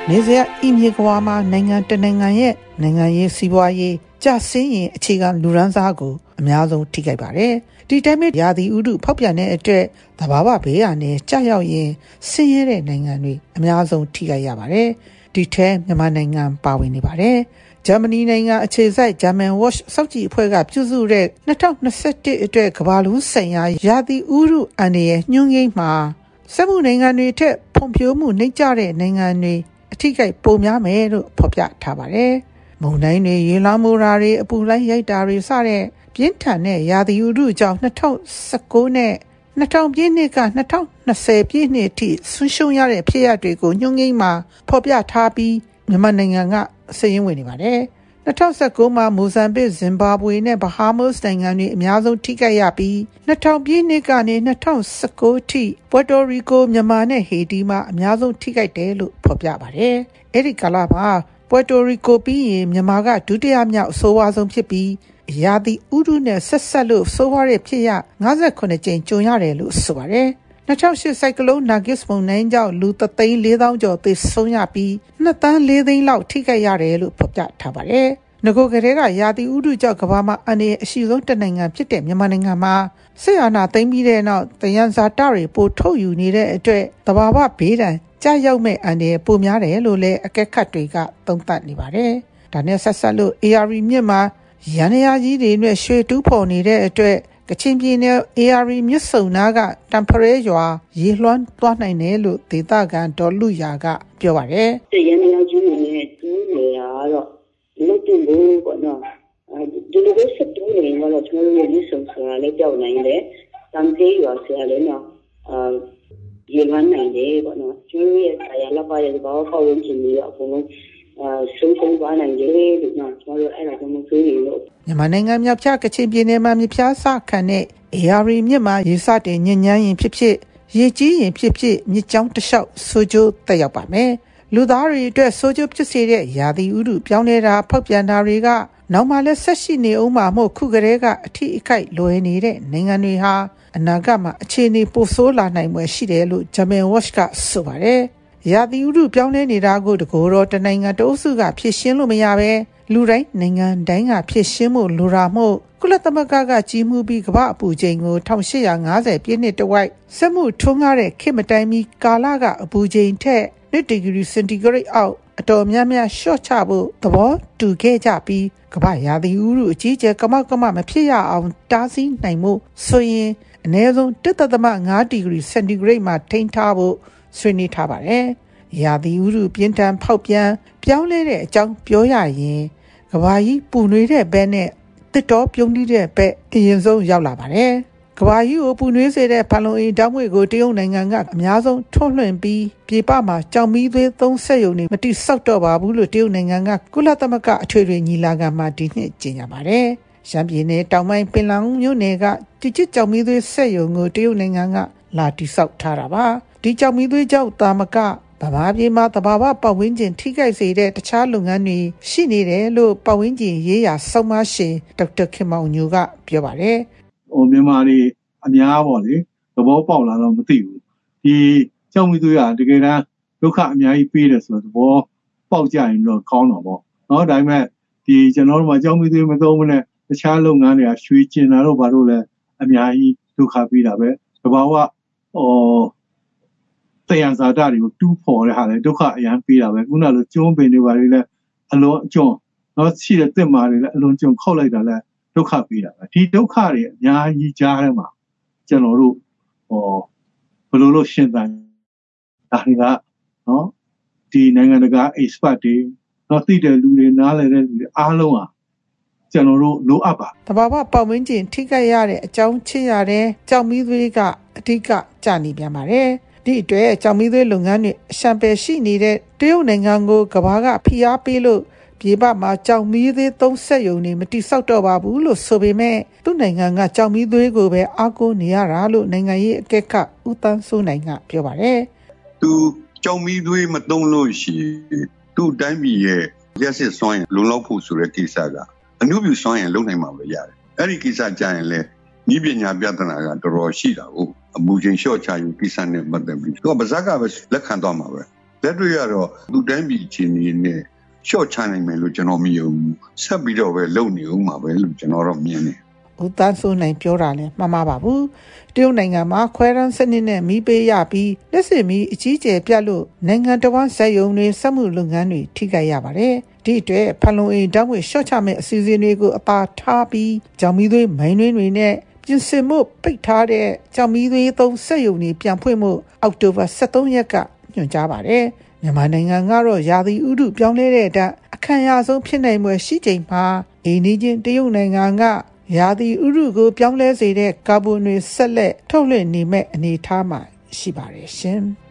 နေစရာအီမြေကဝါမှာနိုင်ငံတနိုင်ငံရဲ့နိုင်ငံရေးစီးပွားရေးကျဆင်းရင်အခြေခံလူရန်စားကိုအများဆုံးထိခိုက်ပါတယ်။ဒီတိုင်းမှာရာသီဥတုဖောက်ပြန်တဲ့အတွက်သဘာဝဘေးရန်နဲ့ကြာရောက်ရင်ဆင်းရဲတဲ့နိုင်ငံတွေအများဆုံးထိခိုက်ရပါတယ်။ဒီထဲမြန်မာနိုင်ငံပါဝင်နေပါတယ်။ဂျာမနီနိုင်ငံအခြေစိုက် German Watch စောင့်ကြည့်အဖွဲ့ကပြုစုတဲ့2021အတွက်ကမ္ဘာလုံးဆိုင်ရာရာသီဥတုအန္တရာယ်ညွှန်းကိန်းမှာစက်မှုနိုင်ငံတွေထက်ဖွံ့ဖြိုးမှုနှိမ့်ကျတဲ့နိုင်ငံတွေအထိကိပိုများမယ်လို့ဖော်ပြထားပါတယ်။မုန်တိုင်းတွေရေလောင်းမိုးရာတွေအပူလှိုင်းရိုက်တာတွေစတဲ့ပြင်းထန်တဲ့ရာသီဥတုကြောင့်2019နဲ့2000ပြည့်နှစ်က2020ပြည့်နှစ်အထိဆွရှုံးရတဲ့ဖြစ်ရပ်တွေကိုညွှန်းကိန်းမှာဖော်ပြထားပြီးမြန်မာနိုင်ငံကစာရင်းဝင်နေပါတယ်။2019မှာမိုဇမ်ဘစ်၊ဇင်ဘာဘွေနဲ့ဘဟားမားစ်နိုင်ငံတွေအများဆုံးထိခိုက်ရပြီး2000ပြည့်နှစ်ကနေ2019အထိပွယ်တိုရီကိုမြန်မာနဲ့ဟေတီမှာအများဆုံးထိခိုက်တယ်လို့ဖော်ပြပါတယ်။အဲဒီကာလမှာပွယ်တိုရီကိုပြီးရင်မြန်မာကဒုတိယမြောက်အဆိုးဝါးဆုံးဖြစ်ပြီးရာသီဥတုနဲ့ဆက်လို့ဆိုးဝါးတဲ့ဖြစ်ရပ်58ကြိမ်ကြုံရတယ်လို့ဆိုပါတယ်။2008စိုက်ကလုန်းနာဂစ်မုန်တိုင်းကြောင့်လူ3,400,000ကျော်သေဆုံးရပြီး2,400,000လောက်ထိခိုက်ရတယ်လို့ဖော်ပြထားပါတယ်။ငကိုကလေးကရာသီဥတုကြောင့်ကမ္ဘာမှာအန္တရာယ်အရှိဆုံးတစ်နိုင်ငံဖြစ်တဲ့မြန်မာနိုင်ငံမှာစစ်အာဏာသိမ်းပြီးတဲ့နောက်တယံဇာတတွေပိုထုတ်ယူနေတဲ့အတွက်သဘာဝဘေးဒဏ်ကြာရောက်မဲ့အန္တရာယ်ပိုများတယ်လို့လည်းအကဲခတ်တွေကသုံးသပ်နေပါတယ်။ဒါနဲ့ဆက်လို့ AR မြစ်မှာရန်ရာကြီးတွေနဲ့ရွှေတူးဖော်နေတဲ့အတွက်ကချင်ပြည်နယ် AR မြစ်စုံနာကတမ်ဖရဲရွာရေလွှမ်းသွားနိုင်တယ်လို့ဒေသခံဒေါ်လူရာကပြောပါတယ်။ရန်ရာကြီးတွေနဲ့တူးနေတာတော့မတူဘူးပေါ့နော်ဒီလိုပဲဆက်တူးနေတော့ကျွန်တော်တို့ရေစုံဆိုတာလည်းကြောက်နိုင်တယ်တမ်ဖရဲရွာဆရာလည်းနော်ရေလွှမ်းနိုင်တယ်ပေါ့နော်ကျွန်တော်ရဲ့ဆရာလက်ပါရဲ့ဘာပေါဝင်ချင်ပြီးတော့အကုန်လုံးဆုံးသွားနိုင်တယ်လို့ကျွန်တော်တို့အဲ့ဒါကိုမသိဘူးလို့မြန်မာနိုင်ငံမြောက်ဖြကချင်ပြည်နယ်မှာမြပြားစခန့်တဲ့ AR မြစ်မှာရေစတင်ညဉ့်ညမ်းရင်ဖြစ်ဖြစ်ရေကြီးရင်ဖြစ်ဖြစ်မြစ်ကြောင်းတစ်လျှောက်ဆိုးကျိုးတက်ရောက်ပါမယ်လူသားတွေအတွက်ဆိုးကျိုးဖြစ်စေတဲ့ရာသီဥတုပြောင်းလဲတာဖောက်ပြန်တာတွေကနောက်မှလည်းဆက်ရှိနေအောင်မှာမို့ခုကလေးကအထီးအခိုက်လွယ်နေတဲ့နိုင်ငံတွေဟာအနာဂတ်မှာအခြေအနေပိုဆိုးလာနိုင်ွယ်ရှိတယ်လို့ German Watch ကဆိုပါတယ်ရာသီဥတုပြောင်းလဲနေတာကိုတကိုယ်တော့တနိုင်ငံတအုပ်စုကဖြစ်ရှင်းလို့မရပဲလူတိုင်းနိုင်ငံတိုင်းကဖြစ်ရှင်းမှုလိုတာမို့ကုလသမဂ္ဂကကြီးမှုပြီးကမ္ဘာအပူချိန်ကို1850ပြည့်နှစ်တဝိုက်စက်မှုထွန်းကားတဲ့ခေတ်မတိုင်မီကာလကအပူချိန်ထက်1ဒီဂရီစင်တီဂရိတ်အောက်အတော်များများလျှော့ချဖို့သဘောတူခဲ့ကြပြီးကမ္ဘာရာသီဥတုအကြီးကျယ်ကမောက်ကမမဖြစ်ရအောင်တားဆီးနိုင်မှုဆိုရင်အနည်းဆုံး1.5ဒီဂရီစင်တီဂရိတ်မှာထိန်းထားဖို့ဆွေးနွေးထားပါတယ်။ရာသီဥတုပြင်းထန်ဖောက်ပြန်ပြောင်းလဲတဲ့အကြောင်းပြောရရင်ကမ္ဘာကြီးပူနွေးတဲ့ဘက်နဲ့တစ်တော်ပြုံးနေတဲ့ဘက်အရင်ဆုံးရောက်လာပါတယ်။ကမ္ဘာကြီးကိုပူနွေးစေတဲ့ဖန်လုံအိမ်ဓာတ်ငွေ့ကိုတရုတ်နိုင်ငံကအများဆုံးထုတ်လွှင့်ပြီးပြည်ပမှာကြောင်မီးသွေးသုံးစက်ရုံတွေမတိဆောက်တော့ပါဘူးလို့တရုတ်နိုင်ငံကကုလသမဂ္ဂအထွေထွေညီလာခံမှာဒီနှစ်ကြေညာပါတယ်။ရှမ်းပြည်နယ်တောင်ပိုင်းပင်လောင်မြို့နယ်ကတချစ်ကြောင်မီးသွေးစက်ရုံကိုတရုတ်နိုင်ငံကလာတိဆောက်ထားတာပါ။ဒီကြောင်မီးသွေးကြောင့်တာမကဗမာပြည်မှာသဘာဝပတ်ဝန်းကျင်ထိခိုက်စေတဲ့တခြားလုပ်ငန်းတွေရှိနေတယ်လို့ပတ်ဝန်းကျင်ရေးရာဆောင်းပါးရှင်ဒေါက်တာခင်မောင်ညိုကပြောပါတယ်။မြန်မာတွေအများပေါ့လေသဘောပေါက်လာတော့မသိဘူး။ဒီကြောင်မီးသွေးကတကယ်တမ်းဒုက္ခအများကြီးပေးတယ်ဆိုတော့သဘောပေါက်ကြရင်တော့ကောင်းတော့ပေါ့။နော်ဒါပေမဲ့ဒီကျွန်တော်တို့မှာကြောင်မီးသွေးမသုံးမနဲ့တခြားလုပ်ငန်းတွေကရွှေကျင်တာတော့ဘာလို့လဲအများကြီးဒုက္ခပေးတာပဲ။သဘာဝတယံဇာတတွေကိုတူးဖော်တဲ့ဟာလေဒုက္ခအရန်ပေးတာပဲခုနလိုကျွန်းပင်တွေပါလေအလွန်အကျွန်းနော်ရှိတဲ့တစ်မာတွေလည်းအလွန်ကျွန်းခောက်လိုက်တာလဲဒုက္ခပေးတာပဲဒီဒုက္ခတွေအများကြီးကြားထဲမှာကျွန်တော်တို့ဘယ်လိုလို့ရှင်းတယ်ဒါတွေကနော်ဒီနိုင်ငံတကာ expert တွေနော်သိတဲ့လူတွေနားလည်တဲ့လူတွေအားလုံးဟာကျွန်တော်တို့လိုအပ်ပါတဘာဝပတ်ဝန်းကျင်ထိခိုက်ရတဲ့အကြောင်းချင်းရတဲ့ကြောင်မီးသွေးကအဓိကကြာနေပြန်ပါတယ်ဒီအတွက်ကြောင်မီးသွေးလုပ်ငန်းတွေအရှံပယ်ရှိနေတဲ့တရုတ်နိုင်ငံကိုကမ္ဘာကဖိအားပေးလို့ပြည်ပမှာကြောင်မီးသွေးသုံးစက်ရုံတွေမတိဆောက်တော့ပါဘူးလို့ဆိုပေမဲ့သူ့နိုင်ငံကကြောင်မီးသွေးကိုပဲအားကိုးနေရတာလို့နိုင်ငံရေးအကဲခတ်ဦးတန်းစိုးနိုင်ကပြောပါတယ်။သူကြောင်မီးသွေးမသုံးလို့ရှိရင်သူ့တိုင်းပြည်ရဲ့လျှက်စစ်စွမ်းရင်လုံလောက်ဖို့ဆိုတဲ့ကိစ္စကအနုပြုစွမ်းရင်လုံနိုင်မှာပဲရတယ်။အဲ့ဒီကိစ္စကြရင်လေဤပညာပြဿနာကတော်တော်ရှိတာဟုတ်အပူချိန်လျှော့ချယူကိစ္စနဲ့ပတ်သက်ပြီးသူကပါဇက်ကပဲလက်ခံသွားမှာပဲလက်တွေ့ကတော့သူတိုင်းပြည်ချင်းနေနဲ့ရှော့ချနိုင်မယ်လို့ကျွန်တော်မယုံဘူးဆက်ပြီးတော့ပဲလုပ်နေဦးမှာပဲလို့ကျွန်တော်တော့မြင်တယ်ဦးသားစိုးနိုင်ပြောတာလည်းမှန်ပါဘူးတရုတ်နိုင်ငံမှာခွဲရန်စနစ်နဲ့မီးပေးရပြီးလက်စစ်မီးအကြီးကျယ်ပြတ်လို့နိုင်ငံတော်ဝန်စက်ရုံတွေစက်မှုလုပ်ငန်းတွေထိခိုက်ရပါတယ်ဒီအတွက်ဖန်လုံအိမ်ဓာတ်ငွေရှော့ချမဲ့အစီအစဉ်တွေကိုအပါထားပြီးကြောင်မီးသွေးမိုင်းတွင်းတွေနဲ့ပြင်ဆင်မှုပိတ်ထားတဲ့ကြောင်မီးသွေးသုံးစက်ရုံတွေပြန်ဖွင့်မှုအောက်တိုဘာ23ရက်ကညွှန်ကြားပါတယ်မြန်မာနိုင်ငံကတော့ရာသီဥတုပြောင်းလဲတဲ့အတိုင်းအခမ်းအနားဆုံးဖြစ်နိုင်မှုရှိချိန်မှာအိန္ဒိယတရုတ်နိုင်ငံကရာသီဥတုကိုပြောင်းလဲစေတဲ့ကာဗွန်တွေဆက်လက်ထုတ်လွှင့်နေမဲ့အနေအထားမှာရှိပါတယ်ရှင်။